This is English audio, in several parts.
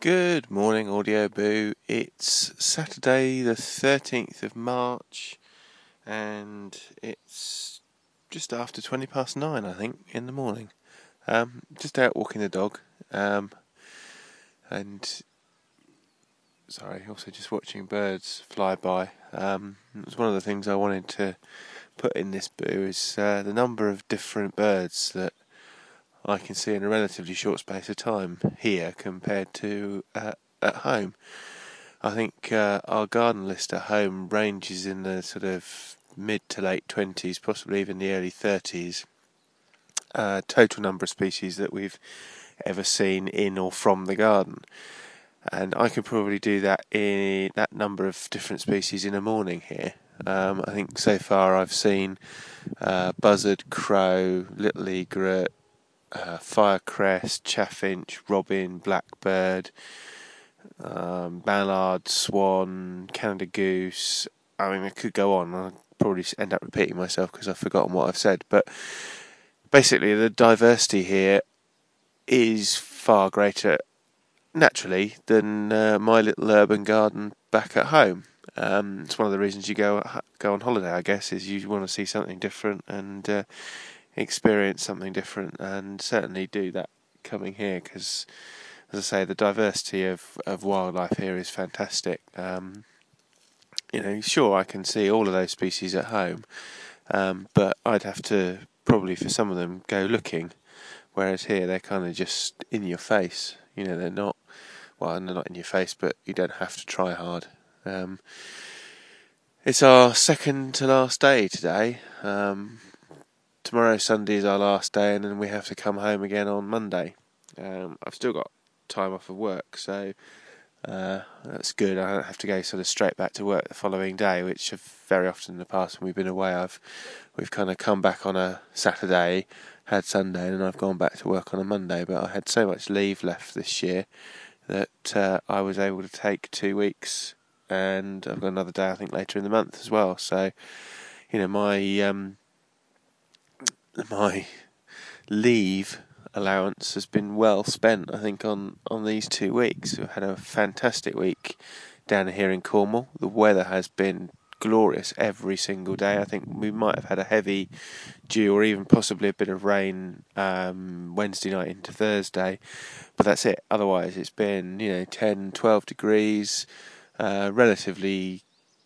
Good morning, Audio Boo. It's Saturday the 13th of March and it's just after 20 past 9, I think, in the morning. Just out walking the dog and also just watching birds fly by. It was one of the things I wanted to put in this boo is the number of different birds that I can see in a relatively short space of time here compared to at home. I think our garden list at home ranges in the sort of mid to late 20s, possibly even the early 30s, total number of species that we've ever seen in or from the garden. And I could probably do that number of different species in a morning here. I think so far I've seen buzzard, crow, little egret, firecrest, chaffinch, robin, blackbird, mallard, swan, Canada goose. I mean, I could go on. I'll probably end up repeating myself because I've forgotten what I've said. But basically, the diversity here is far greater, naturally, than my little urban garden back at home. It's one of the reasons you go on holiday, I guess, is you want to see something different and experience something different, and certainly do that coming here because, as I say, the diversity of wildlife here is fantastic. Sure, I can see all of those species at home, but I'd have to probably, for some of them, go looking, whereas here they're kind of just in your face. They're not in your face, but you don't have to try hard. It's our second to last day today. Tomorrow, Sunday, is our last day, and then we have to come home again on Monday. I've still got time off of work, so that's good. I don't have to go sort of straight back to work the following day, which very often in the past when we've been away, we've kind of come back on a Saturday, had Sunday, and then I've gone back to work on a Monday. But I had so much leave left this year that I was able to take 2 weeks, and I've got another day I think later in the month as well. So my leave allowance has been well spent, I think, on these 2 weeks. We've had a fantastic week down here in Cornwall. The weather has been glorious every single day. I think we might have had a heavy dew or even possibly a bit of rain Wednesday night into Thursday, but that's it. Otherwise it's been 10, 12 degrees, relatively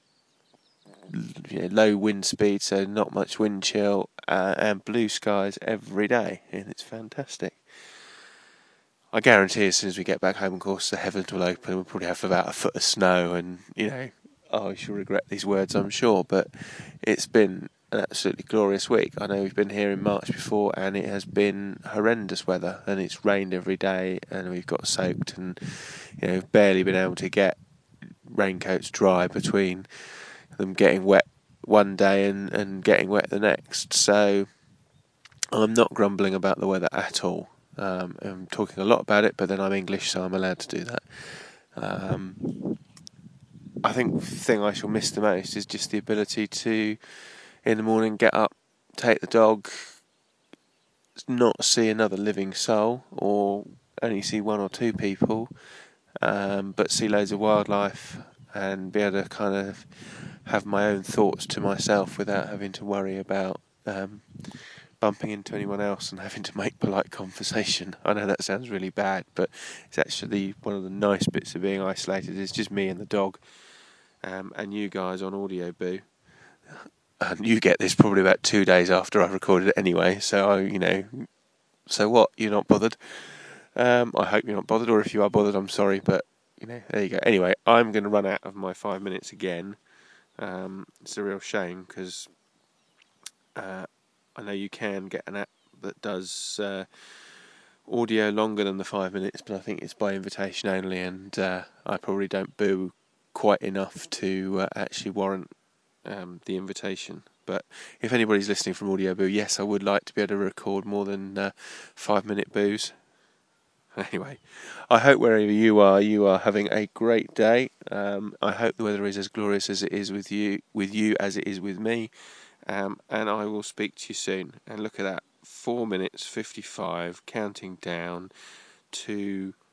low wind speed, so not much wind chill, and blue skies every day, and it's fantastic. I guarantee as soon as we get back home, of course, the heavens will open and we'll probably have about a foot of snow, and I shall regret these words, I'm sure, but it's been an absolutely glorious week. I know we've been here in March before and it has been horrendous weather, and it's rained every day and we've got soaked and barely been able to get raincoats dry between them getting wet one day and getting wet the next. So I'm not grumbling about the weather at all. I'm talking a lot about it, but then I'm English, so I'm allowed to do that. I think the thing I shall miss the most is just the ability to, in the morning, get up, take the dog, not see another living soul, or only see one or two people, but see loads of wildlife and be able to kind of have my own thoughts to myself without having to worry about bumping into anyone else and having to make polite conversation. I know that sounds really bad, but it's actually one of the nice bits of being isolated. It's just me and the dog, and you guys on Audio Boo. And you get this probably about 2 days after I've recorded it anyway, so so what? You're not bothered? I hope you're not bothered, or if you are bothered, I'm sorry, but there you go. Anyway, I'm going to run out of my 5 minutes again. It's a real shame because I know you can get an app that does audio longer than the 5 minutes, but I think it's by invitation only, and I probably don't boo quite enough to actually warrant the invitation. But if anybody's listening from Audio Boo, yes, I would like to be able to record more than 5 minute boos. Anyway, I hope wherever you are having a great day. I hope the weather is as glorious as it is with you as it is with me. And I will speak to you soon. And look at that, 4 minutes 55, counting down to